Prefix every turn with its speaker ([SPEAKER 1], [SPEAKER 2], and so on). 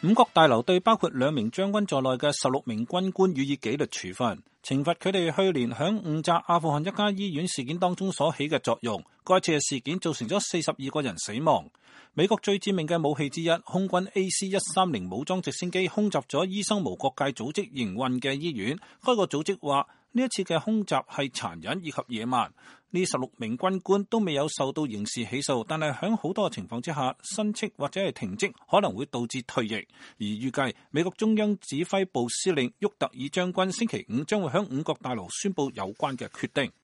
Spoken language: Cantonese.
[SPEAKER 1] 五角大樓對包括2名將軍在內嘅16名軍官予以紀律處分，懲罰佢哋去年響誤炸阿富汗一家醫院事件當中所起嘅作用。該次嘅事件造成咗42個人死亡。美國最致命嘅武器之一，空軍 AC-130武裝直升機空襲咗醫生無國界組織營運嘅醫院。該個組織話呢一次嘅空襲係殘忍以及野蠻。呢16名軍官都未有受到刑事起訴，但係響好多情況之下，申斥或者係停職可能會導致退役。而預計美國中央指揮部司令沃特爾將軍星期5將會響五角大樓宣布有關嘅決定。